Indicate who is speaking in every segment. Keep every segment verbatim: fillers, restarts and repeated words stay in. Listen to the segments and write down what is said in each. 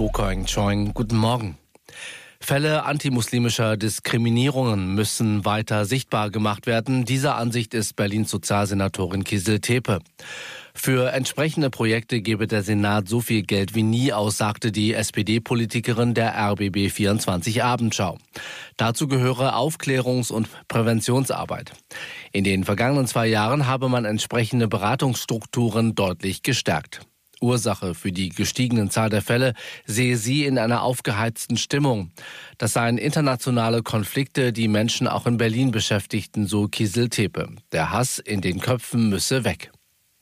Speaker 1: Tokoing Choing. Guten Morgen. Fälle antimuslimischer Diskriminierungen müssen weiter sichtbar gemacht werden. Dieser Ansicht ist Berlins Sozialsenatorin Kizil Tepe. Für entsprechende Projekte gebe der Senat so viel Geld wie nie aus, sagte die S P D-Politikerin der R B B vierundzwanzig Abendschau. Dazu gehöre Aufklärungs- und Präventionsarbeit. In den vergangenen zwei Jahren habe man entsprechende Beratungsstrukturen deutlich gestärkt. Ursache für die gestiegene Zahl der Fälle sehe sie in einer aufgeheizten Stimmung. Das seien internationale Konflikte, die Menschen auch in Berlin beschäftigten, so Kizil Tepe. Der Hass in den Köpfen müsse weg.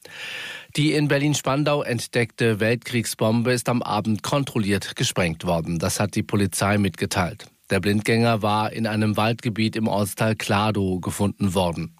Speaker 1: Die in Berlin-Spandau entdeckte Weltkriegsbombe ist am Abend kontrolliert gesprengt worden. Das hat die Polizei mitgeteilt. Der Blindgänger war in einem Waldgebiet im Ortsteil Kladow gefunden worden.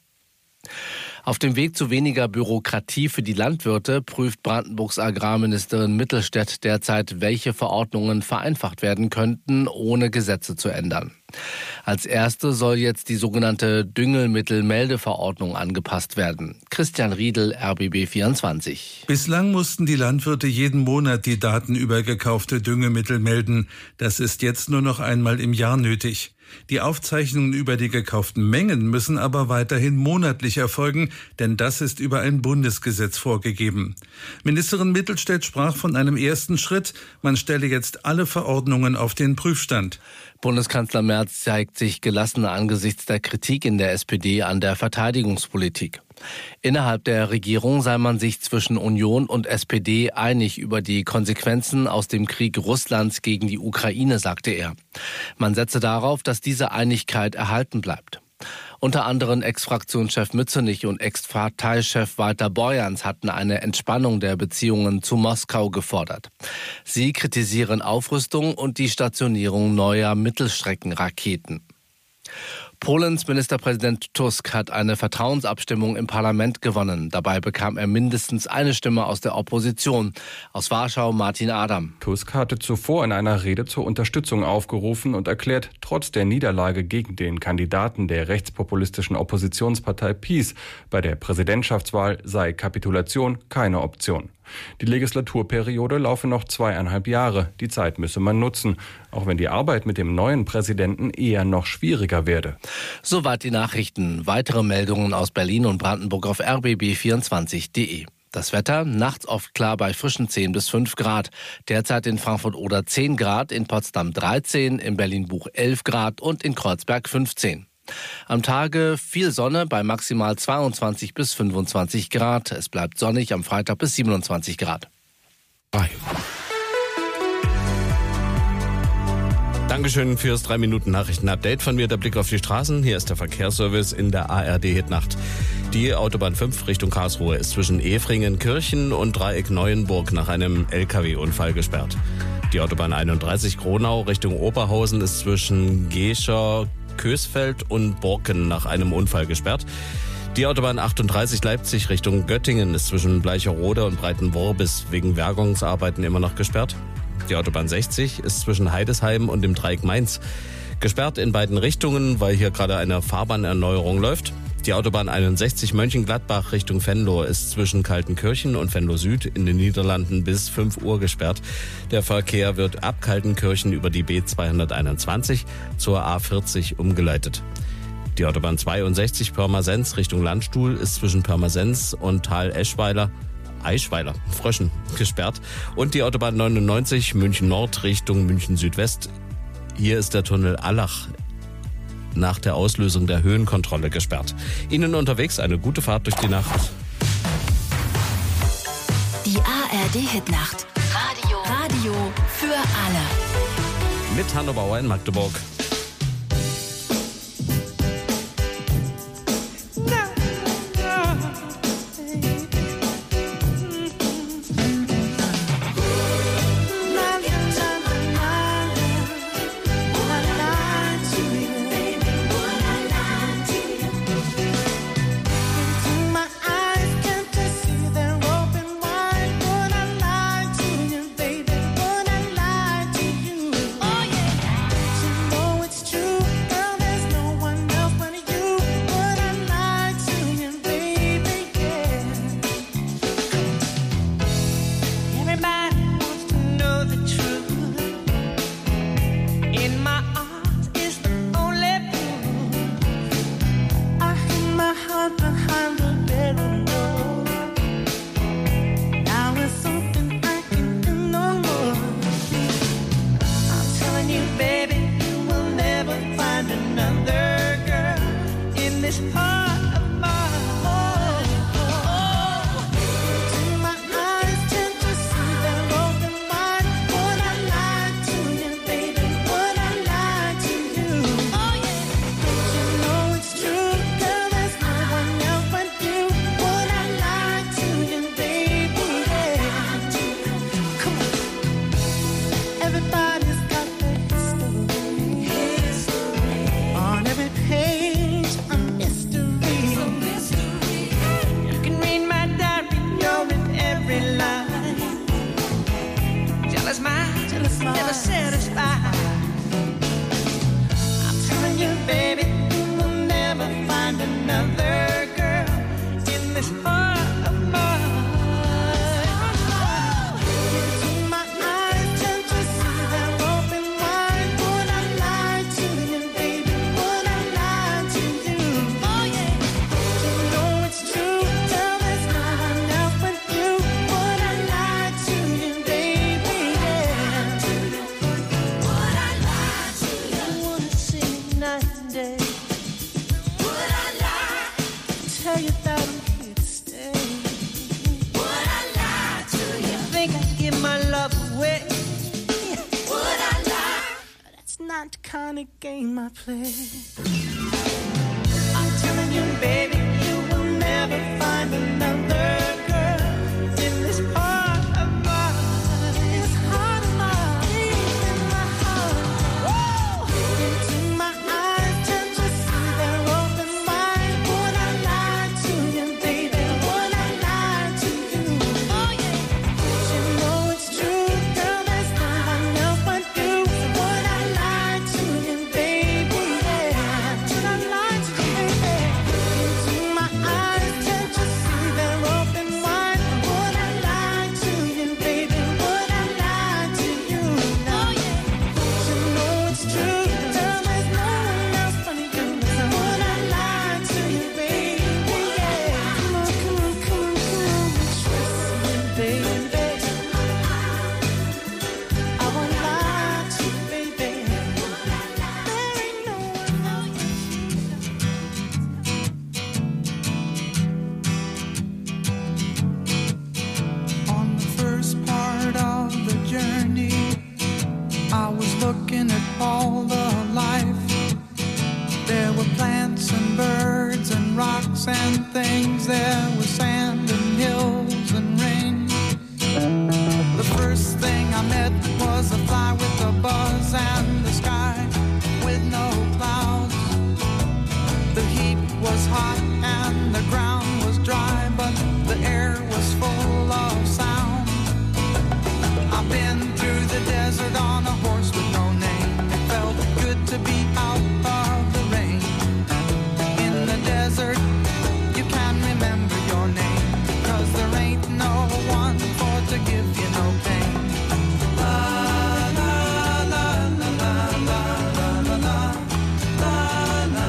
Speaker 1: Auf dem Weg zu weniger Bürokratie für die Landwirte prüft Brandenburgs Agrarministerin Mittelstädt derzeit, welche Verordnungen vereinfacht werden könnten, ohne Gesetze zu ändern. Als erste soll jetzt die sogenannte Düngemittelmeldeverordnung angepasst werden. Christian Riedel, R B B vierundzwanzig.
Speaker 2: Bislang mussten die Landwirte jeden Monat die Daten über gekaufte Düngemittel melden. Das ist jetzt nur noch einmal im Jahr nötig. Die Aufzeichnungen über die gekauften Mengen müssen aber weiterhin monatlich erfolgen, denn das ist über ein Bundesgesetz vorgegeben. Ministerin Mittelstädt sprach von einem ersten Schritt. Man stelle jetzt alle Verordnungen auf den Prüfstand.
Speaker 1: Bundeskanzler Merz zeigt sich gelassen angesichts der Kritik in der S P D an der Verteidigungspolitik. Innerhalb der Regierung sei man sich zwischen Union und S P D einig über die Konsequenzen aus dem Krieg Russlands gegen die Ukraine, sagte er. Man setze darauf, dass diese Einigkeit erhalten bleibt. Unter anderem Ex-Fraktionschef Mützenich und Ex-Parteichef Walter Borjans hatten eine Entspannung der Beziehungen zu Moskau gefordert. Sie kritisieren Aufrüstung und die Stationierung neuer Mittelstreckenraketen. Polens Ministerpräsident Tusk hat eine Vertrauensabstimmung im Parlament gewonnen. Dabei bekam er mindestens eine Stimme aus der Opposition. Aus Warschau Martin Adam.
Speaker 3: Tusk hatte zuvor in einer Rede zur Unterstützung aufgerufen und erklärt, trotz der Niederlage gegen den Kandidaten der rechtspopulistischen Oppositionspartei PiS bei der Präsidentschaftswahl sei Kapitulation keine Option. Die Legislaturperiode laufe noch zweieinhalb Jahre. Die Zeit müsse man nutzen, auch wenn die Arbeit mit dem neuen Präsidenten eher noch schwieriger werde.
Speaker 1: Soweit die Nachrichten. Weitere Meldungen aus Berlin und Brandenburg auf r b b vierundzwanzig punkt de. Das Wetter, nachts oft klar bei frischen zehn bis fünf Grad. Derzeit in Frankfurt-Oder zehn Grad, in Potsdam dreizehn, in Berlin-Buch elf Grad und in Kreuzberg fünfzehn. Am Tage viel Sonne bei maximal zweiundzwanzig bis fünfundzwanzig Grad. Es bleibt sonnig am Freitag bis siebenundzwanzig Grad.
Speaker 4: Bye. Dankeschön fürs drei Minuten Nachrichten-Update von mir. Der Blick auf die Straßen. Hier ist der Verkehrsservice in der A R D-Hitnacht. Die Autobahn fünf Richtung Karlsruhe ist zwischen Efringen-Kirchen und Dreieck-Neuenburg nach einem L K W-Unfall gesperrt. Die Autobahn einunddreißig Gronau Richtung Oberhausen ist zwischen Gescher, Kösfeld und Borken nach einem Unfall gesperrt. Die Autobahn achtunddreißig Leipzig Richtung Göttingen ist zwischen Bleicherode und Breitenworbis wegen Bergungsarbeiten immer noch gesperrt. Die Autobahn sechzig ist zwischen Heidesheim und dem Dreieck Mainz gesperrt in beiden Richtungen, weil hier gerade eine Fahrbahnerneuerung läuft. Die Autobahn einundsechzig Mönchengladbach Richtung Venlo ist zwischen Kaltenkirchen und Venlo Süd in den Niederlanden bis fünf Uhr gesperrt. Der Verkehr wird ab Kaltenkirchen über die B zweihunderteinundzwanzig zur A vierzig umgeleitet. Die Autobahn zweiundsechzig Pirmasens Richtung Landstuhl ist zwischen Pirmasens und Tal-Eschweiler Eichweiler, Fröschen, gesperrt. Und die Autobahn neunundneunzig München Nord Richtung München Südwest. Hier ist der Tunnel Allach nach der Auslösung der Höhenkontrolle gesperrt. Ihnen unterwegs eine gute Fahrt durch die Nacht.
Speaker 5: Die A R D-Hitnacht. Radio. Radio für alle.
Speaker 4: Mit Hanno Bauer in Magdeburg.
Speaker 6: Oh yeah. Everybody's got their history. History. On every page, a mystery. mystery. You can read my diary, you're in every line. Jealous mind, Jealous mind. Never satisfied. I'm telling you, baby, you will never find another girl in this heart of mine. Not the kind of game I play. I'm telling you, baby, you will never find another girl in this heart of mine. This heart of mine, deep in my heart. Woo! Into my eyes, can't you see they're open wide? Would I lie to you, baby? Would I lie to you? Oh yeah. You know it's true, girl. There's no one else but you. Would I lie to you, baby? Yeah. Would I lie to you, baby? Into my eyes, can't you see they're open wide? Would I lie to you, baby? Would I lie to you? Oh yeah. You know it's true, girl. There's no one else but you. So would I lie to you, baby? Yeah. Come on, come on, come on, come on. Trust me, baby. I won't lie to you, baby. There ain't no one else. On the first part of the journey, I was looking at all the life. There were plants and birds and rocks and things. There was sand and hills and rain. The first thing I met was a fly with a buzz and the sky with no clouds. The heat was hot and the ground was dry, but the air was full of sound. I've been through the desert on a horse with no name. It felt good to be out of the rain. In the desert, you can remember your name, 'cause there ain't no one for to give you no pain. La la la la la la la la la la la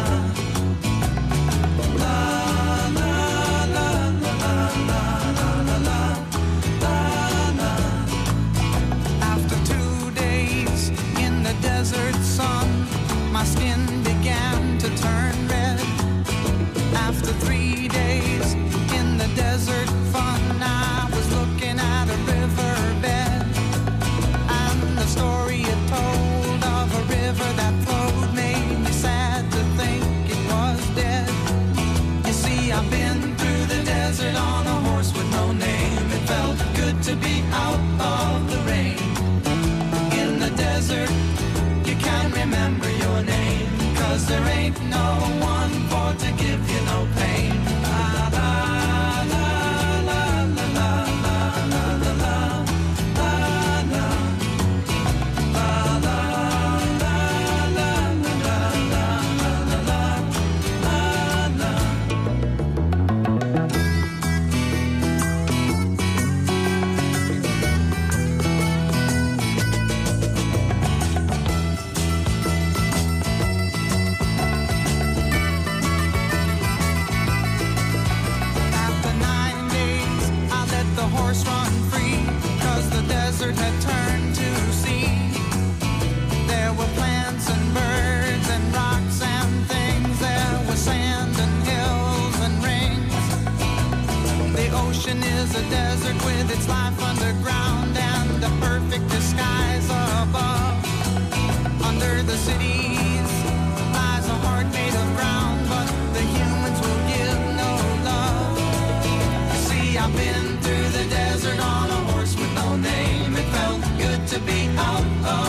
Speaker 6: la la la la la. After two days in the desert sun, my skin began to turn red. After three days in the desert fun, I was looking at a riverbed, and the story it told of a river that flowed made me sad to think it was dead. You see, I've been through the desert on a horse with no name. It felt good to be out of the rain. In the desert, you can't remember your name, 'cause there ain't no one for to give you no pain. La la la la la la la la la la la la la la la la la la. After nine days, I let the horse run free, 'cause the desert had turned to sea. There were plants and birds and rocks and things. There was sand and hills and rings. The ocean is a desert with its life underground and a perfect disguise above. Under the cities lies a heart made of ground, but the humans will give no love. You see, I've been through the desert on a horse with no name. It felt good to be out of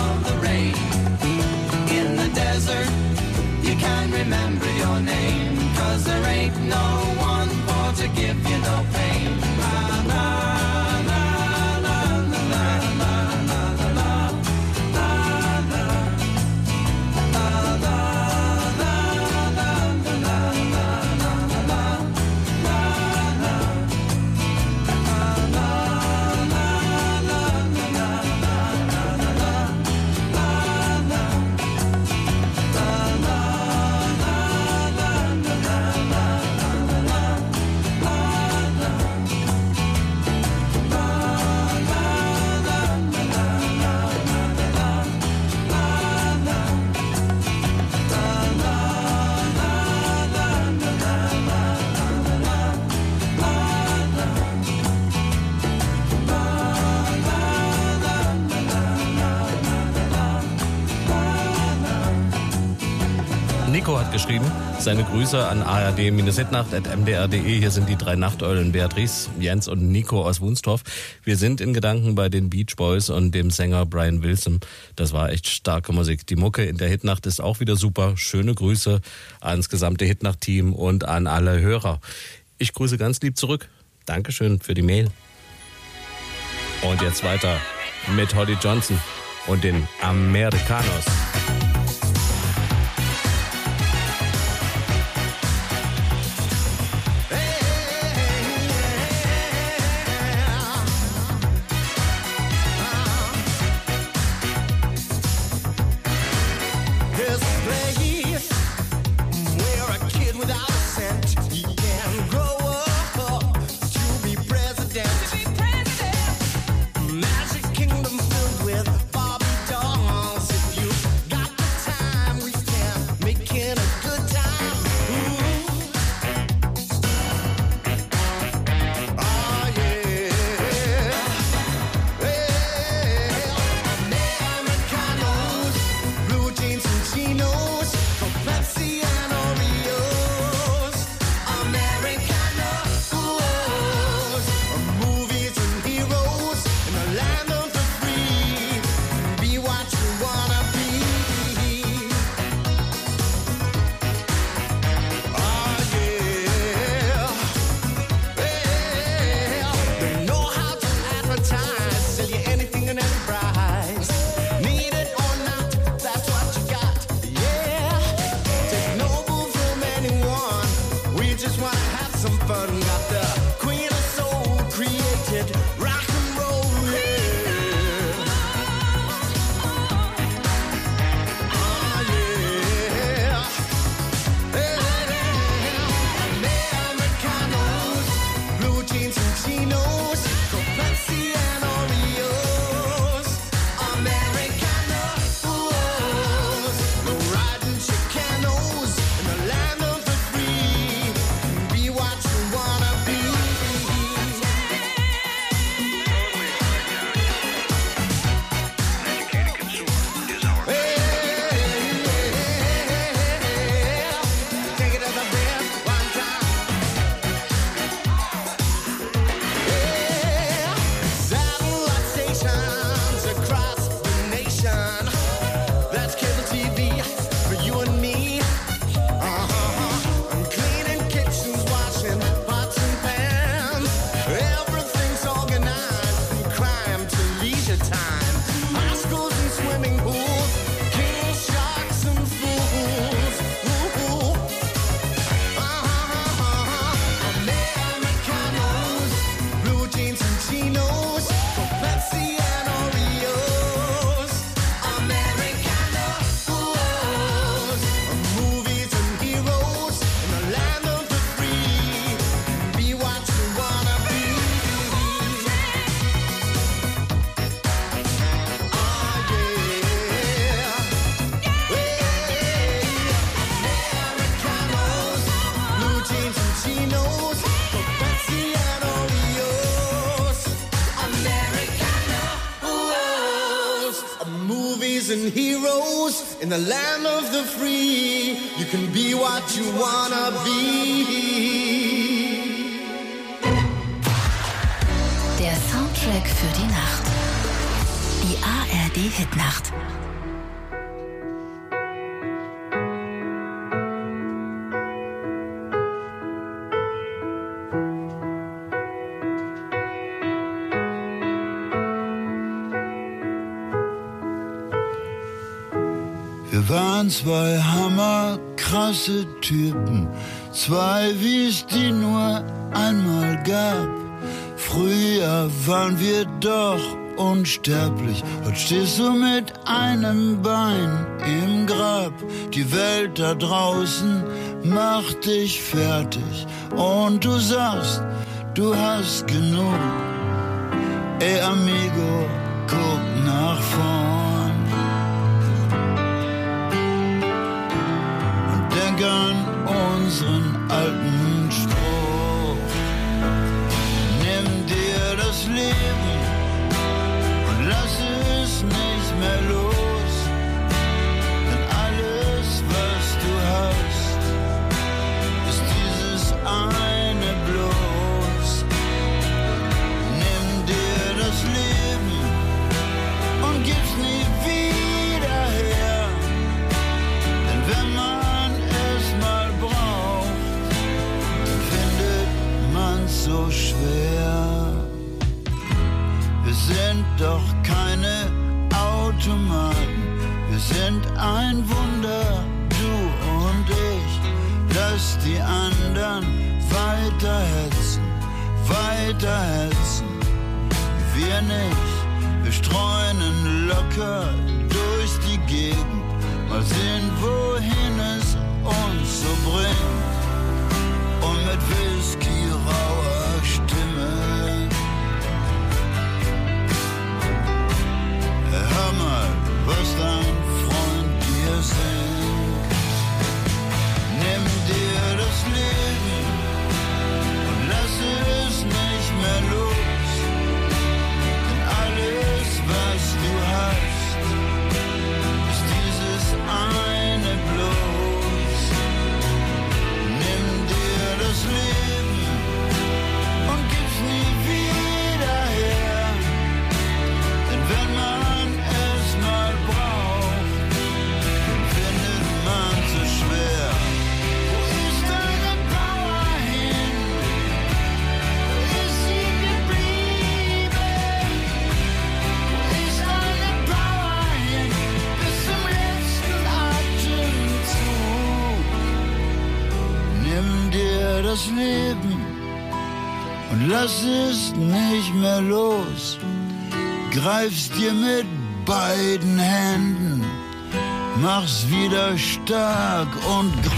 Speaker 6: remember your name, 'cause there ain't no one for to give you no pain. La, la.
Speaker 4: Nico hat geschrieben, seine Grüße an a r d hitnacht punkt m d r punkt d e. Hier sind die drei Nachteulen Beatrice, Jens und Nico aus Wunstorf. Wir sind in Gedanken bei den Beach Boys und dem Sänger Brian Wilson. Das war echt starke Musik. Die Mucke in der Hitnacht ist auch wieder super. Schöne Grüße ans gesamte Hitnacht-Team und an alle Hörer. Ich grüße ganz lieb zurück. Dankeschön für die Mail. Und jetzt weiter mit Holly Johnson und den Americanos.
Speaker 7: And heroes in the land of the free. You can be what you wanna be.
Speaker 5: Der Soundtrack für die Nacht. Die A R D Hitnacht.
Speaker 8: Wir waren zwei hammerkrasse Typen, zwei, wie es die nur einmal gab. Früher waren wir doch unsterblich, heute stehst du mit einem Bein im Grab. Die Welt da draußen macht dich fertig und du sagst, du hast genug. Ey amigo, guck nach vorn und denk an unseren alten Spruch. Nimm dir das Leben und lass es nicht mehr los, denn alles, was du hast, ist dieses eine bloß. Nimm dir das Leben und gib's nie wieder her, denn wenn man es mal braucht, dann findet man's so schwer. Wir sind doch keine Automaten, wir sind ein Wunder, du und ich. Lass die anderen weiter hetzen, weiter hetzen, wir nicht. Wir streunen locker durch die Gegend, mal sehen, wohin es uns so bringt. Und mit Whisky rauer Stimme, hör mal, was dein Freund dir singt. Nimm dir das Leben und lass es nicht mehr los, denn alles, was du hast, ist dieses eine bloß. Nimm dir das Leben und gib's nie wieder her, denn wenn man das Leben und lass es nicht mehr los. Greif's dir mit beiden Händen, mach's wieder stark und groß.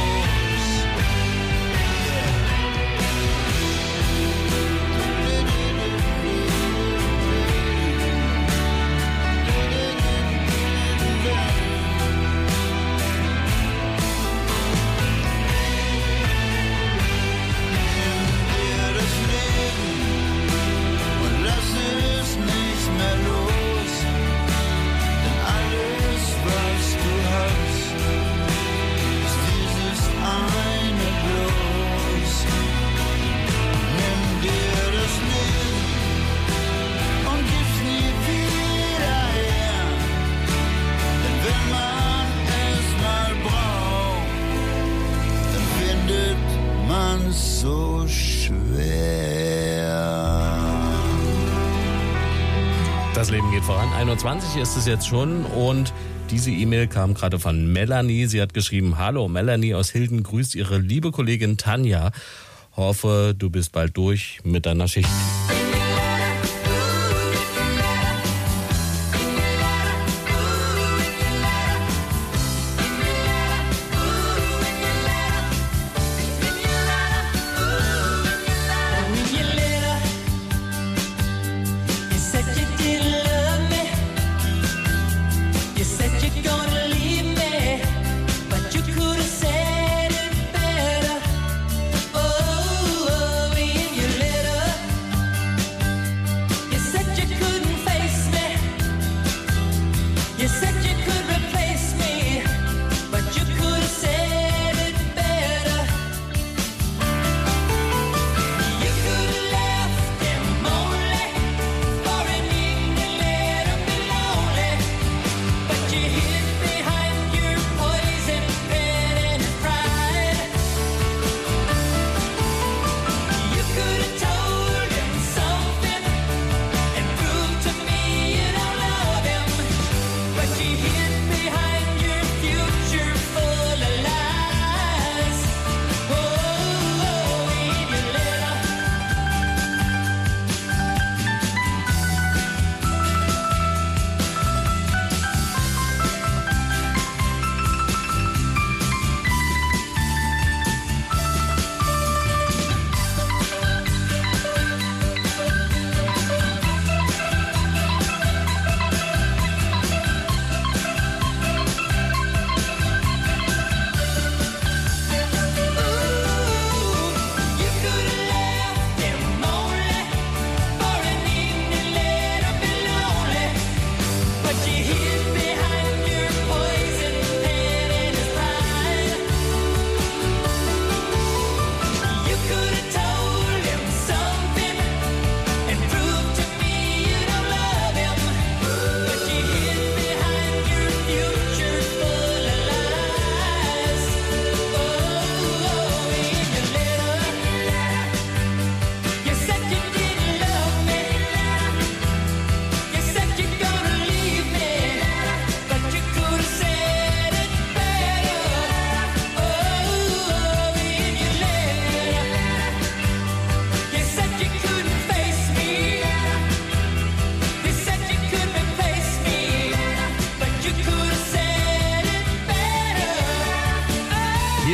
Speaker 8: So schwer.
Speaker 4: Das Leben geht voran. einundzwanzig ist es jetzt schon und diese E-Mail kam gerade von Melanie. Sie hat geschrieben, hallo, Melanie aus Hilden grüßt ihre liebe Kollegin Tanja. Hoffe, du bist bald durch mit deiner Schicht.
Speaker 9: Behind you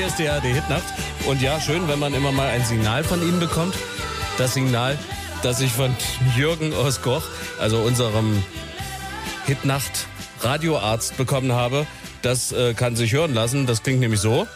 Speaker 4: Hier ist die A R D-Hitnacht. Und ja, schön, wenn man immer mal ein Signal von Ihnen bekommt. Das Signal, das ich von Jürgen aus Goch, also unserem Hitnacht-Radioarzt, bekommen habe, das äh, kann sich hören lassen. Das klingt nämlich so.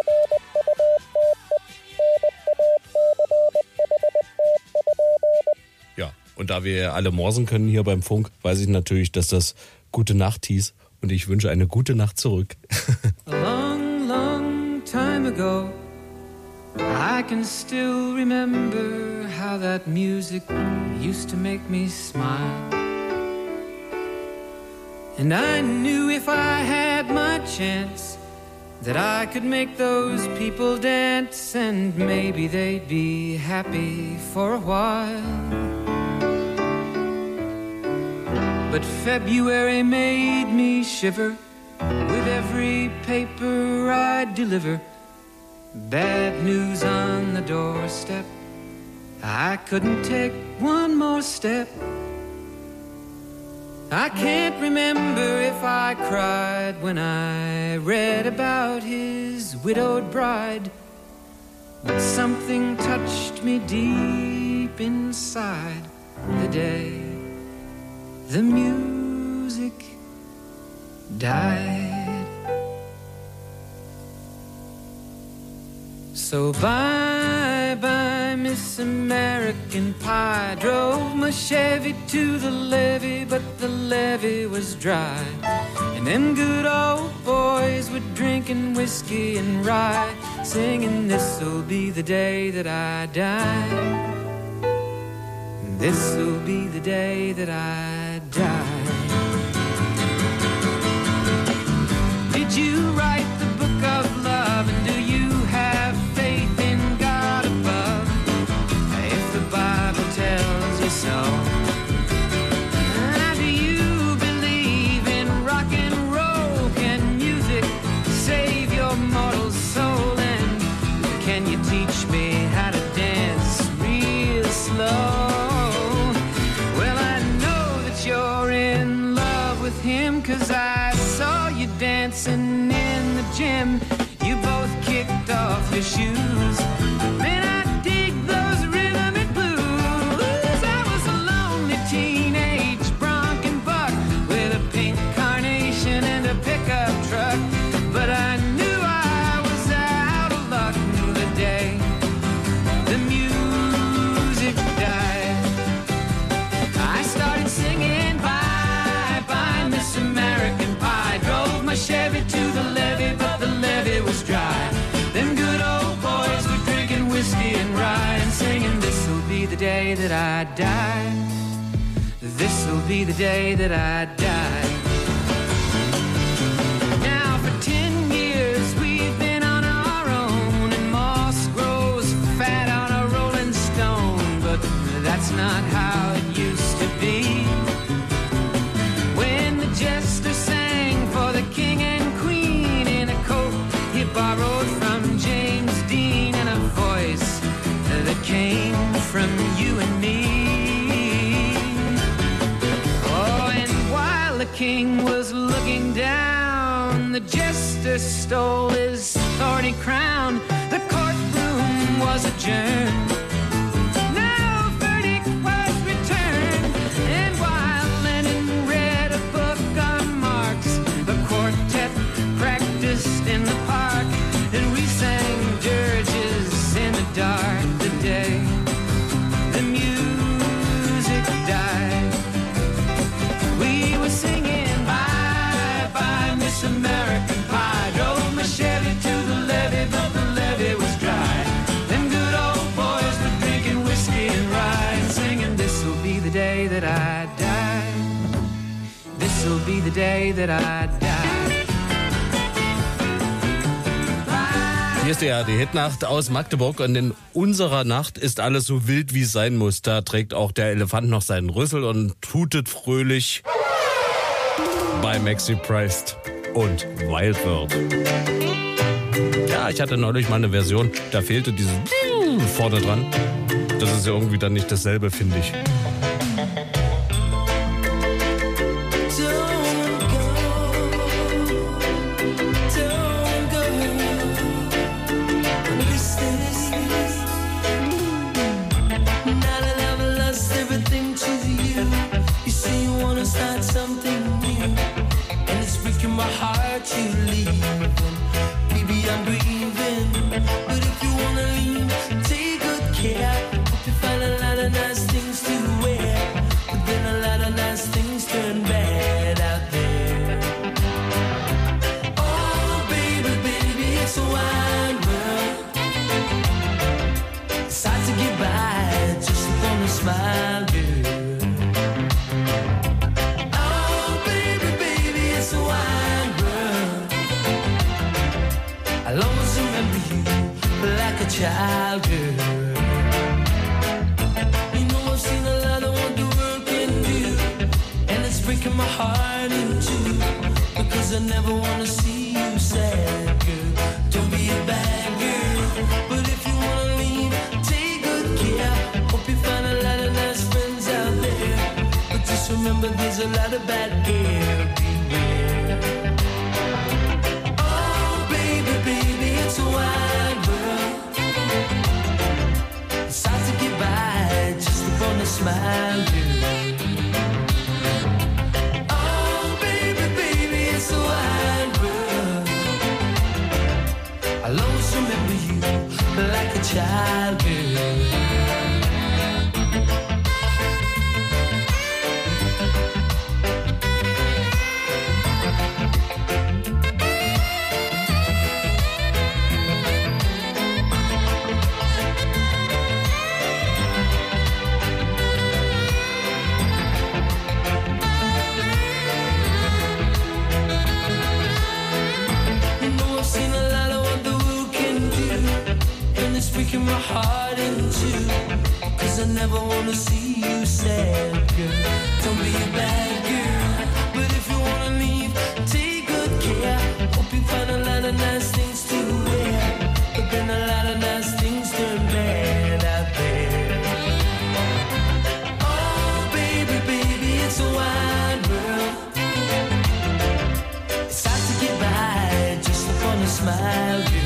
Speaker 4: Ja, und da wir alle morsen können hier beim Funk, weiß ich natürlich, dass das Gute Nacht hieß. Und ich wünsche eine gute Nacht zurück.
Speaker 6: A long, long time ago, I can still remember how that music used to make me smile. And I knew if I had my chance that I could make those people dance, and maybe they'd be happy for a while. But February made me shiver with every paper I deliver. Bad news on the doorstep, I couldn't take one more step. I can't remember if I cried when I read about his widowed bride, but something touched me deep inside the day the music died. So bye bye Miss American Pie. Drove my Chevy to the levee, but the levee was dry. And them good old boys were drinking whiskey and rye, singing this'll be the day that I die. This'll be the day that I die. Did you write the book of love, and do you have faith in God above? If the Bible tells you so. Do you believe in rock and roll? Can music save your mortal soul? And can you teach me how to dance real slow? Him, 'cause I saw you dancing in the gym. You both kicked off your shoes. Man, I dig those rhythm and blues. I was a lonely teenage bronc and buck with a pink carnation and a pickup truck, but I knew I was out of luck the day the music died. I started singing by American Pie. Drove my Chevy to the levee, but the levee was dry. Them good old boys were drinking whiskey and rye and singing, this'll be the day that I die. This'll be the day that I die. Now for ten years we've been on our own, and moss grows fat on a rolling stone, but that's not how it used to be. Jester sang for the king and queen in a coat he borrowed from James Dean, and a voice that came from you and me. Oh, and while the king was looking down, the jester stole his thorny crown. The courtroom was adjourned. No verdict was returned, and while Lennon read a book on Marx, the quartet practiced in the park, and we sang dirges in the dark the day the music died. We were singing bye bye Miss American Pie. Drove my Chevy to the levee, but the levee was dry. Them good old boys were drinking whiskey and rye and singing, this'll be the day that I die. This'll be the day that I die.
Speaker 4: Hier ist die A R D-Hitnacht aus Magdeburg, und in unserer Nacht ist alles so wild, wie es sein muss. Da trägt auch der Elefant noch seinen Rüssel und tutet fröhlich bei Maxi Priest und Wild World. Ja, ich hatte neulich mal eine Version, da fehlte dieses vorne dran. Das ist ja irgendwie dann nicht dasselbe, finde ich.
Speaker 6: breaking my heart you leaving. Baby, I'm grieving, but if you wanna leave, take good care. Hope you find a lot of nice things to wear, but then a lot of nice things turn bad out there. Oh, baby, baby, it's a wide world. It's hard to get by just upon a smile, girl. I'll always remember you like a child, girl. You know I've seen a lot of what the world can do, and it's breaking my heart in two, because I never wanna see you sad, girl. Don't be a bad girl, but if you wanna leave, take good care. Hope you find a lot of nice friends out there, but just remember there's a lot of bad girl. Beware. It's a wide world. It's hard to get by just upon a smile, girl. Oh, baby, baby, it's a wide world. I'll always remember you like a child, girl. Breaking my heart in two, cause I never wanna see you sad, girl. Don't be a bad girl, but if you wanna leave, take good care. Hope you find a lot of nice things to wear, but then a lot of nice things turn bad out there. Oh, baby, baby, it's a wide world. It's hard to get by just upon a smile, girl.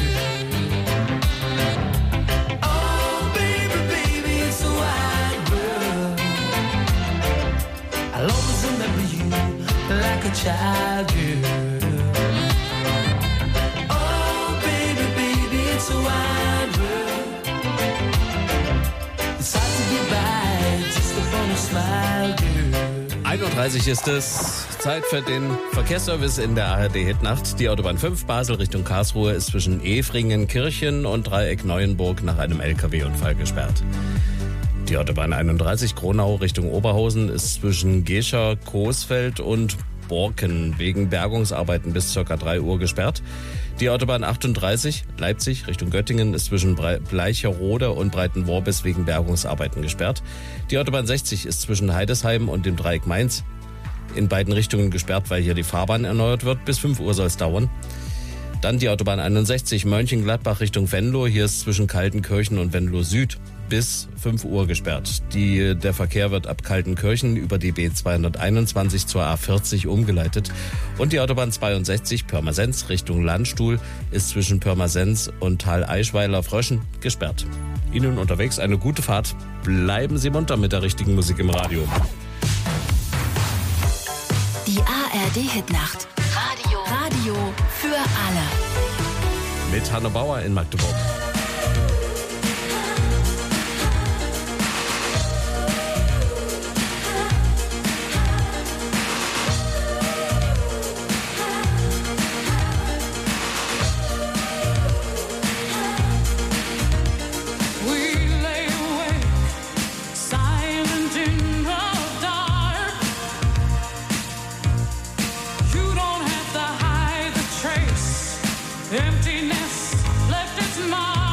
Speaker 6: I'll always remember you like a child, girl. Oh, baby, baby, it's a wide world. It's hard to get by just upon a smile, girl.
Speaker 4: einunddreißig ist es. Zeit für den Verkehrsservice in der A R D-Hitnacht. Die Autobahn fünf Basel Richtung Karlsruhe ist zwischen Efringen, Kirchen und Dreieck Neuenburg nach einem L K W-Unfall gesperrt. Die Autobahn einunddreißig Gronau Richtung Oberhausen ist zwischen Gescher, Coesfeld und Borken wegen Bergungsarbeiten bis ca. drei Uhr gesperrt. Die Autobahn achtunddreißig Leipzig Richtung Göttingen ist zwischen Bleicherode und Breitenworbis wegen Bergungsarbeiten gesperrt. Die Autobahn sechzig ist zwischen Heidesheim und dem Dreieck Mainz in beiden Richtungen gesperrt, weil hier die Fahrbahn erneuert wird. Bis fünf Uhr soll es dauern. Dann die Autobahn einundsechzig Mönchengladbach Richtung Venlo. Hier ist zwischen Kaltenkirchen und Venlo Süd bis fünf Uhr gesperrt. Die, der Verkehr wird ab Kaltenkirchen über die B zweihunderteinundzwanzig zur A vierzig umgeleitet. Und die Autobahn zweiundsechzig Pirmasens Richtung Landstuhl ist zwischen Pirmasens und Tal Eichweiler-Fröschen gesperrt. Ihnen unterwegs eine gute Fahrt. Bleiben Sie munter mit der richtigen Musik im Radio.
Speaker 5: Die A R D-Hitnacht. Radio. Radio für alle.
Speaker 4: Mit Hanno Bauer in Magdeburg.
Speaker 9: Emptiness left its mark.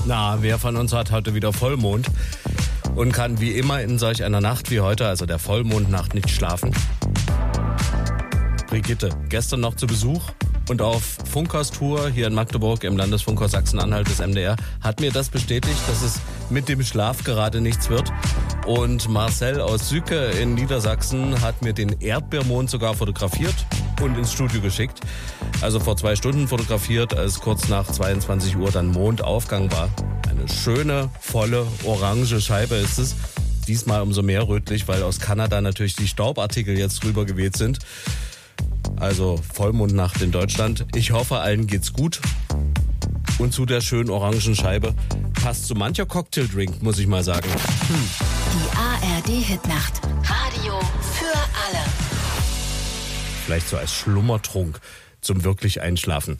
Speaker 4: Na, wer von uns hat heute wieder Vollmond und kann wie immer in solch einer Nacht wie heute, also der Vollmondnacht, nicht schlafen? Brigitte, gestern noch zu Besuch und auf Funkhaus-Tour hier in Magdeburg im Landesfunkhaus Sachsen-Anhalt des M D R hat mir das bestätigt, dass es mit dem Schlaf gerade nichts wird. Und Marcel aus Süke in Niedersachsen hat mir den Erdbeermond sogar fotografiert und ins Studio geschickt. Also vor zwei Stunden fotografiert, als kurz nach zweiundzwanzig Uhr dann Mondaufgang war. Eine schöne, volle, orange Scheibe ist es. Diesmal umso mehr rötlich, weil aus Kanada natürlich die Staubartikel jetzt rübergeweht sind. Also Vollmondnacht in Deutschland. Ich hoffe, allen geht's gut. Und zu der schönen orangen Scheibe passt so mancher Cocktaildrink, muss ich mal sagen. Hm.
Speaker 5: Die A R D-Hitnacht. Radio für alle.
Speaker 4: Vielleicht so als Schlummertrunk zum wirklich Einschlafen.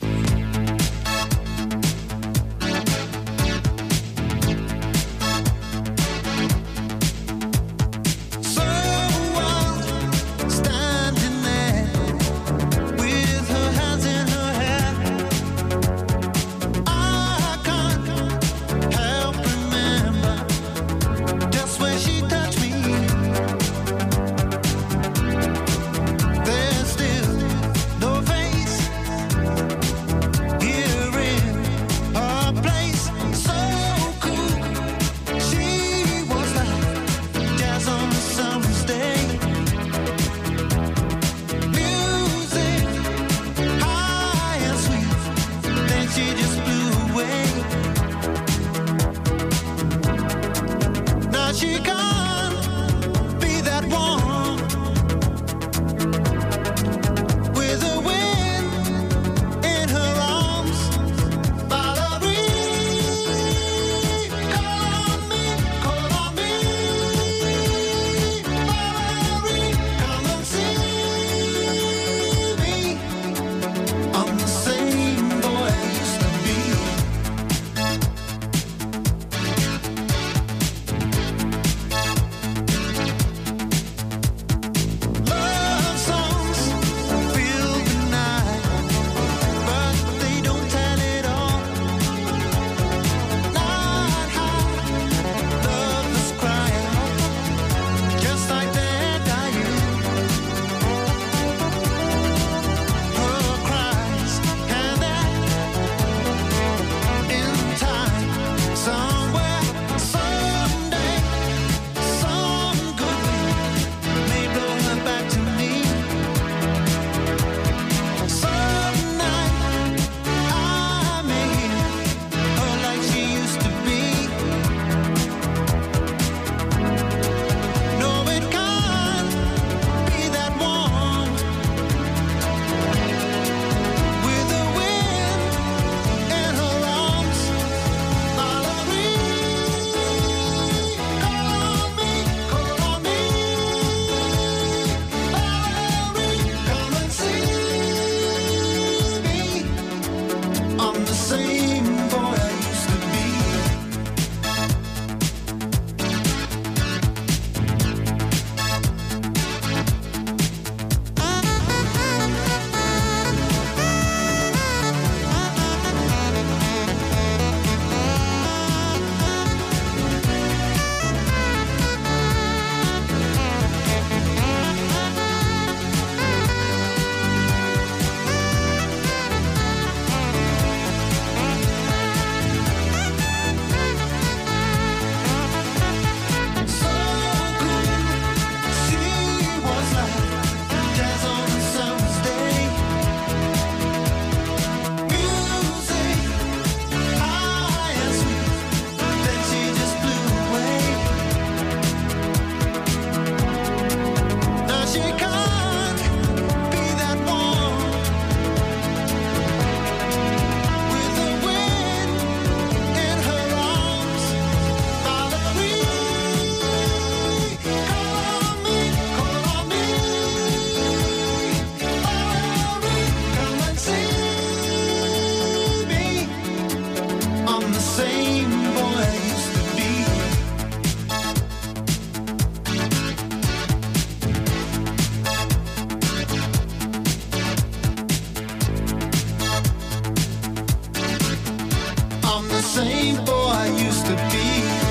Speaker 8: same boy I used to be.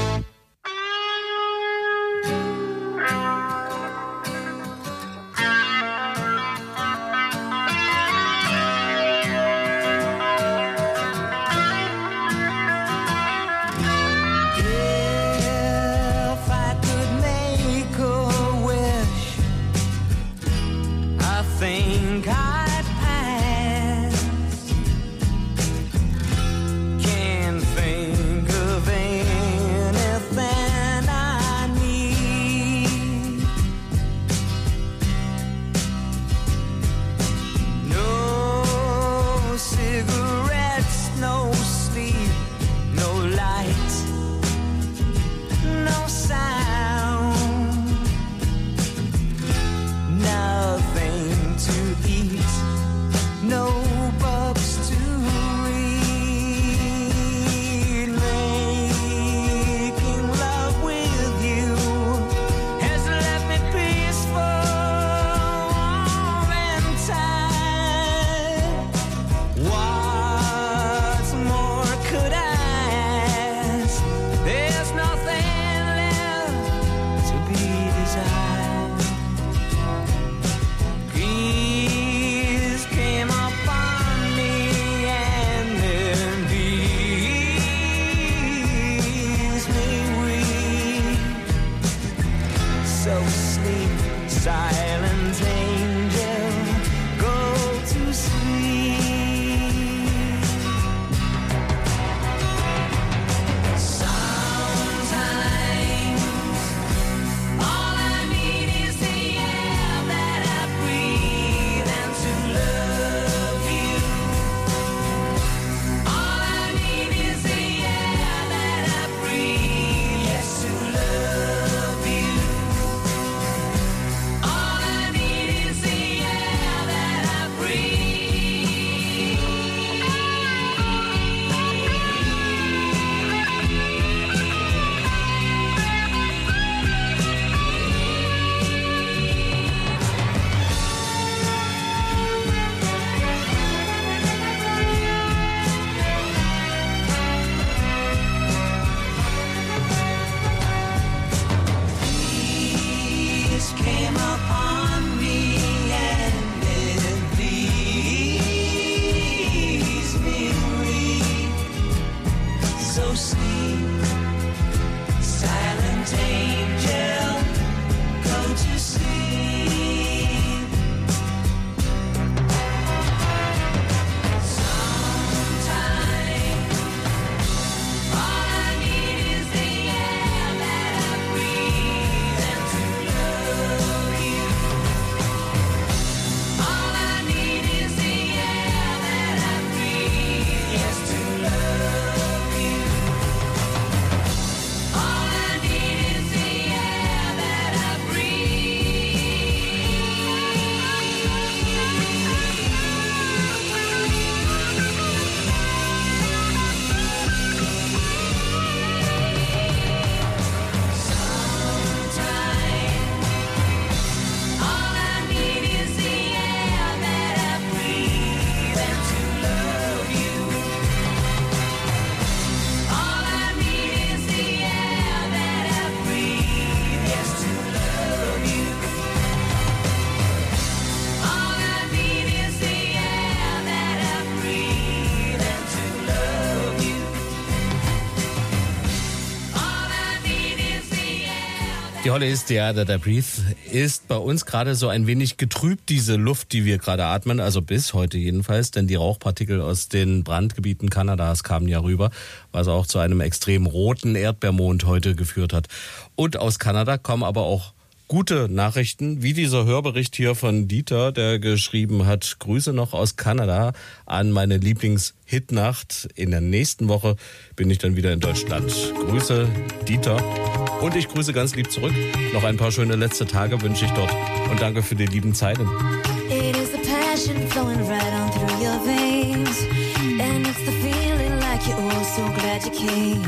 Speaker 4: Die Hollies, The Air That I Breathe, ist bei uns gerade so ein wenig getrübt, diese Luft, die wir gerade atmen, also bis heute jedenfalls, denn die Rauchpartikel aus den Brandgebieten Kanadas kamen ja rüber, was auch zu einem extrem roten Erdbeermond heute geführt hat. Und aus Kanada kommen aber auch gute Nachrichten, wie dieser Hörbericht hier von Dieter, der geschrieben hat: Grüße noch aus Kanada an meine Lieblings-Hitnacht. In der nächsten Woche bin ich dann wieder in Deutschland. Grüße, Dieter. Und ich grüße ganz lieb zurück. Noch ein paar schöne letzte Tage wünsche ich dort. Und danke für die lieben Zeilen.
Speaker 9: It is the passion flowing right on through your veins. And it's the feeling like you're all so glad you came.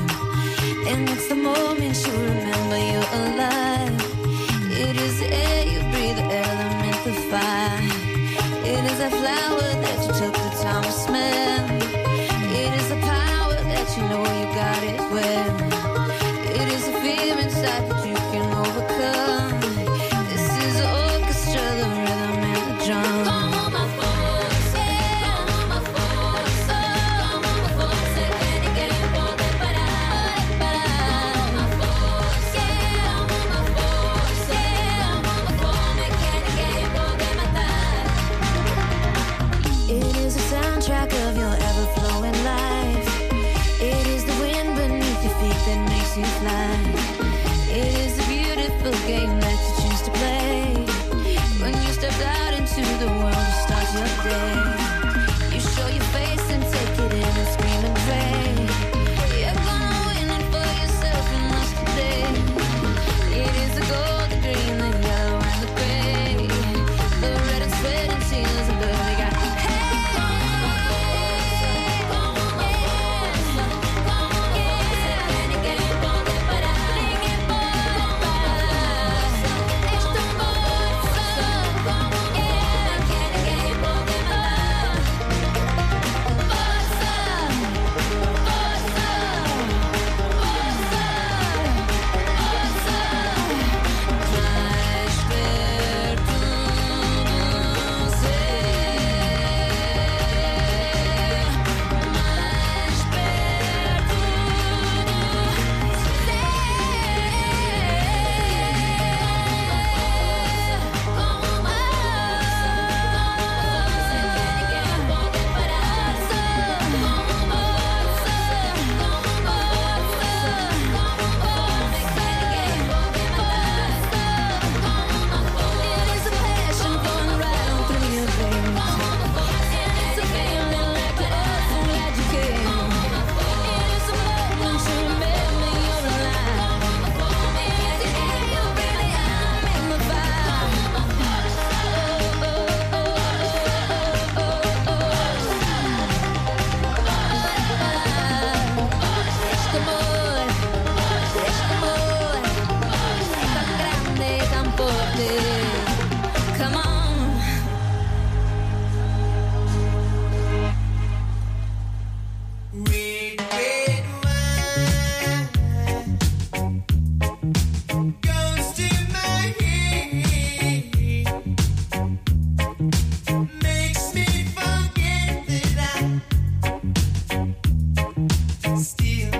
Speaker 9: And it's the moment you remember you're alive. It is the air you breathe, the element, the fire. It is a flower that you took the time to smell. It is the power that you know you got.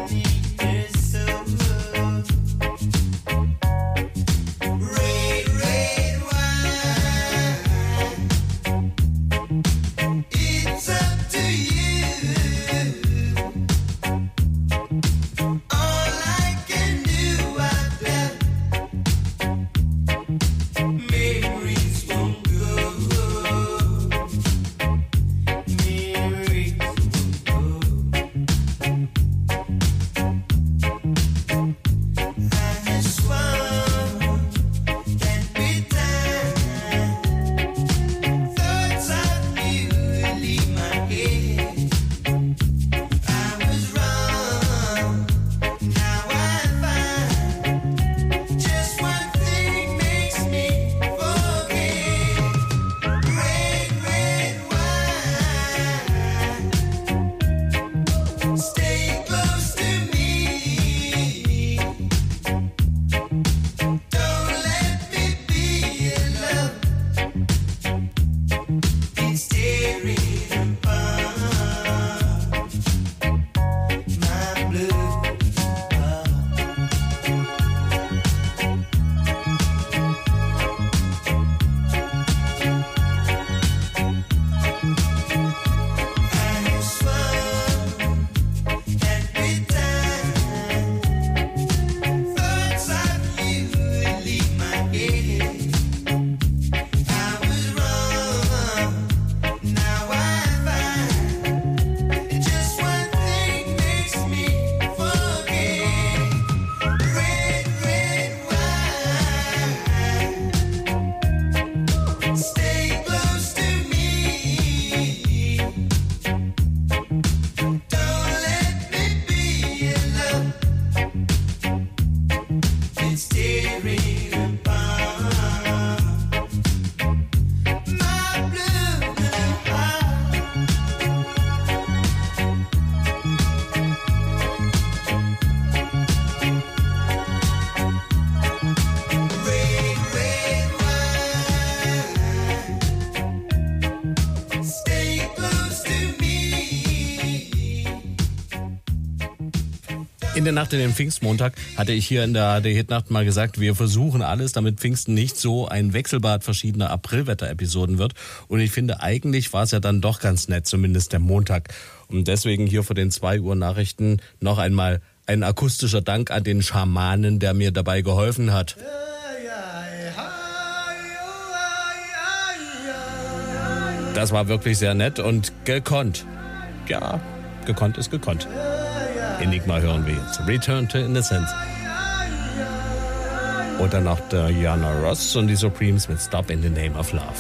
Speaker 4: In der Nacht in den Pfingstmontag hatte ich hier in der A R D-Hitnacht mal gesagt, wir versuchen alles, damit Pfingsten nicht so ein Wechselbad verschiedener Aprilwetter-Episoden wird. Und ich finde, eigentlich war es ja dann doch ganz nett, zumindest der Montag. Und deswegen hier vor den zwei Uhr Nachrichten noch einmal ein akustischer Dank an den Schamanen, der mir dabei geholfen hat. Das war wirklich sehr nett und gekonnt. Ja, gekonnt ist gekonnt. Enigma hören wir jetzt. Return to Innocence. Und dann noch der Diana Ross und die Supremes mit Stop in the Name of Love.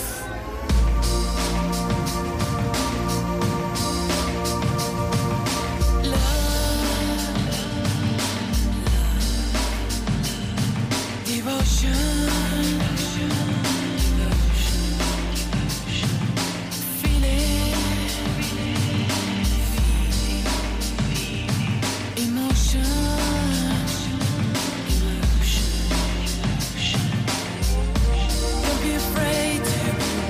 Speaker 9: Don't be afraid to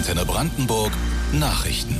Speaker 10: Antenne Brandenburg Nachrichten.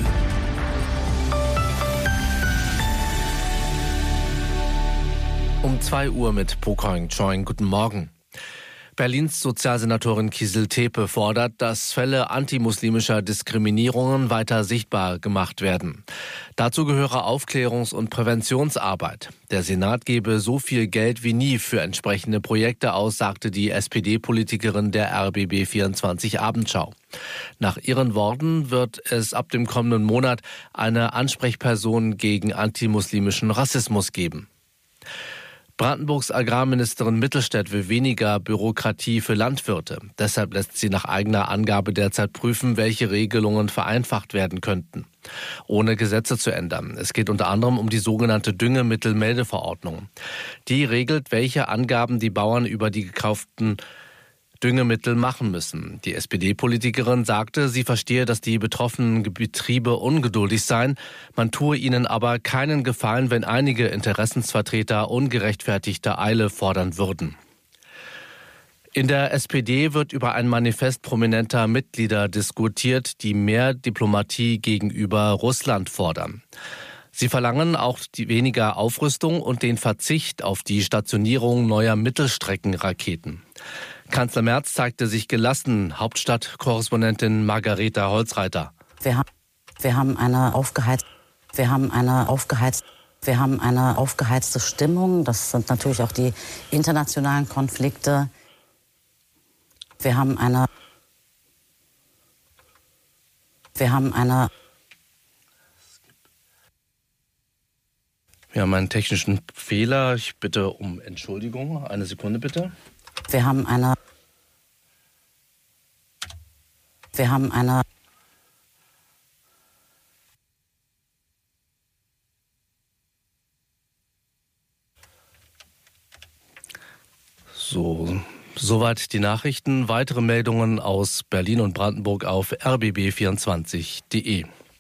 Speaker 1: Um zwei Uhr mit Pokoing Choing. Guten Morgen. Berlins Sozialsenatorin Kizil Tepe fordert, dass Fälle antimuslimischer Diskriminierungen weiter sichtbar gemacht werden. Dazu gehöre Aufklärungs- und Präventionsarbeit. Der Senat gebe so viel Geld wie nie für entsprechende Projekte aus, sagte die S P D-Politikerin der R B B vierundzwanzig Abendschau. Nach ihren Worten wird es ab dem kommenden Monat eine Ansprechperson gegen antimuslimischen Rassismus geben. Brandenburgs Agrarministerin Mittelstädt will weniger Bürokratie für Landwirte. Deshalb lässt sie nach eigener Angabe derzeit prüfen, welche Regelungen vereinfacht werden könnten, ohne Gesetze zu ändern. Es geht unter anderem um die sogenannte Düngemittelmeldeverordnung. Die regelt, welche Angaben die Bauern über die gekauften Düngemittel machen müssen. Die S P D-Politikerin sagte, sie verstehe, dass die betroffenen Betriebe ungeduldig seien. Man tue ihnen aber keinen Gefallen, wenn einige Interessensvertreter ungerechtfertigte Eile fordern würden. In der S P D wird über ein Manifest prominenter Mitglieder diskutiert, die mehr Diplomatie gegenüber Russland fordern. Sie verlangen auch die weniger Aufrüstung und den Verzicht auf die Stationierung neuer Mittelstreckenraketen. Kanzler Merz zeigte sich gelassen. Hauptstadtkorrespondentin Margareta Holzreiter.
Speaker 11: Wir, ha- wir haben eine aufgeheizt, wir haben eine aufgeheizt, wir haben eine aufgeheizte Stimmung. Das sind natürlich auch die internationalen Konflikte. Wir haben eine, wir haben eine.
Speaker 1: Wir haben einen technischen Fehler. Ich bitte um Entschuldigung. Eine Sekunde bitte.
Speaker 11: Wir haben eine. Wir haben eine.
Speaker 1: So, soweit die Nachrichten. Weitere Meldungen aus Berlin und Brandenburg auf r b b vierundzwanzig punkt de.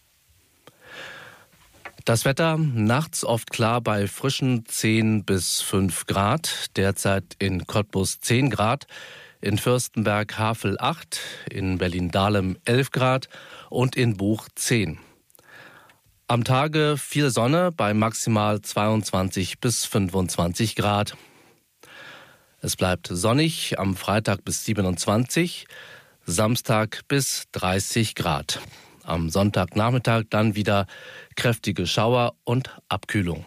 Speaker 1: Das Wetter nachts oft klar bei frischen zehn bis fünf Grad, derzeit in Cottbus zehn Grad, in Fürstenberg-Havel acht, in Berlin-Dahlem elf Grad und in Buch zehn. Am Tage viel Sonne bei maximal zweiundzwanzig bis fünfundzwanzig Grad. Es bleibt sonnig, am Freitag bis siebenundzwanzig, Samstag bis dreißig Grad. Am Sonntagnachmittag dann wieder kräftige Schauer und Abkühlung.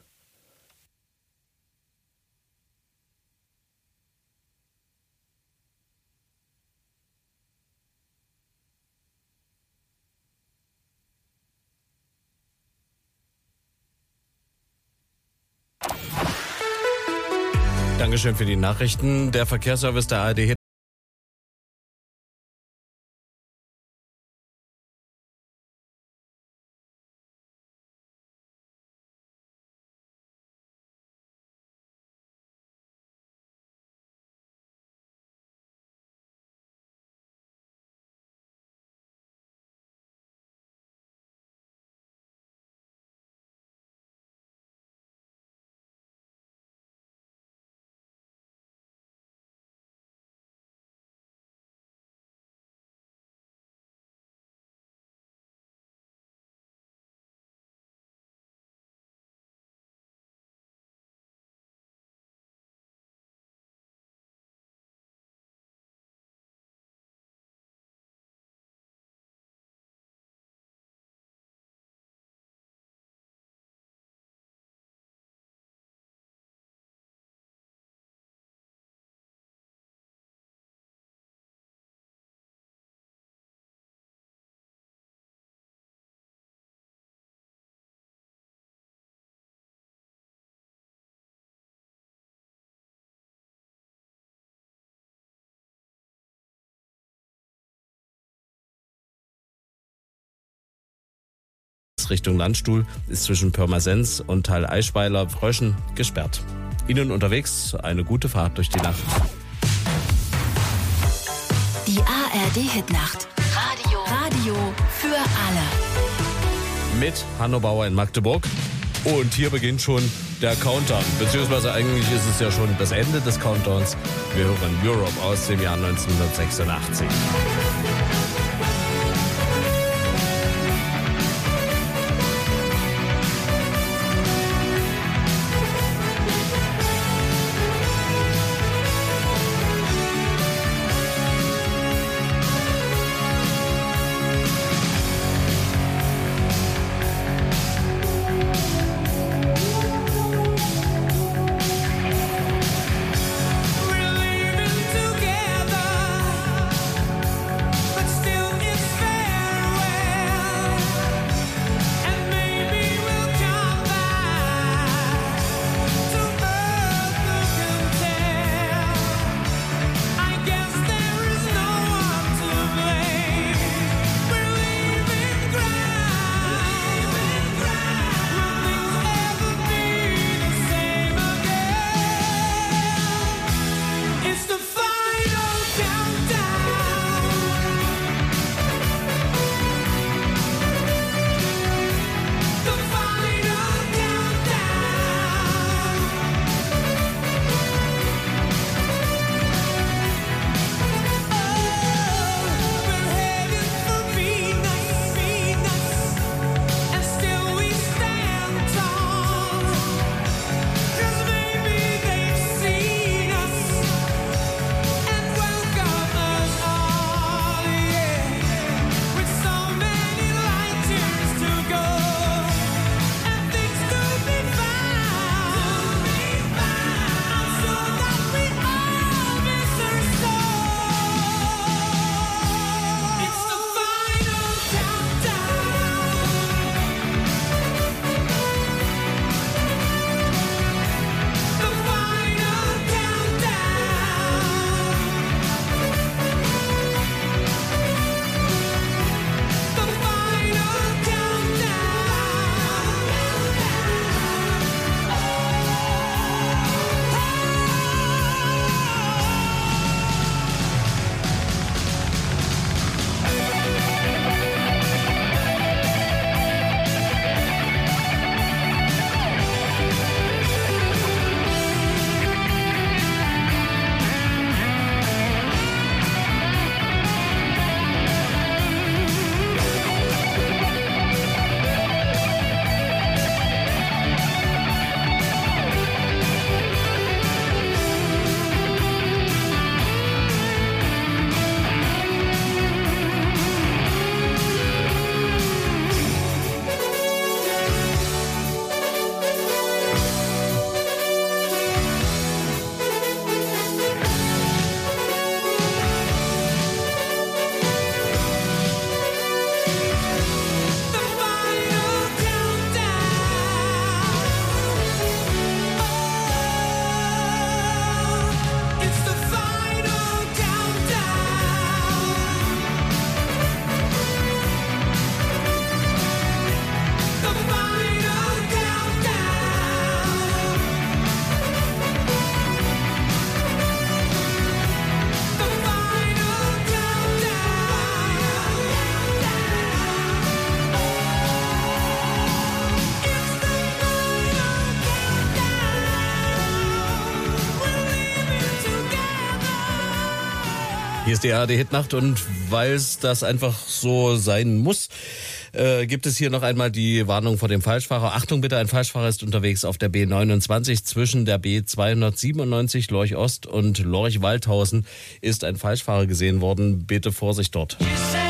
Speaker 4: Dankeschön für die Nachrichten. Der Verkehrsservice der A R D Richtung Landstuhl ist zwischen Pirmasens und Teil Eichweiler-Fröschen gesperrt. Ihnen unterwegs eine gute Fahrt durch die Nacht.
Speaker 5: Die A R D-Hitnacht. Radio. Radio für alle.
Speaker 4: Mit Hanno Bauer in Magdeburg. Und hier beginnt schon der Countdown. Beziehungsweise eigentlich ist es ja schon das Ende des Countdowns. Wir hören Europe aus dem Jahr neunzehnhundertsechsundachtzig. Hier ist die A R D-Hitnacht und weil es das einfach so sein muss, äh, gibt es hier noch einmal die Warnung vor dem Falschfahrer. Achtung bitte, ein Falschfahrer ist unterwegs auf der B neunundzwanzig zwischen der B zweihundertsiebenundneunzig Lorch Ost und Lorch Waldhausen ist ein Falschfahrer gesehen worden. Bitte Vorsicht dort.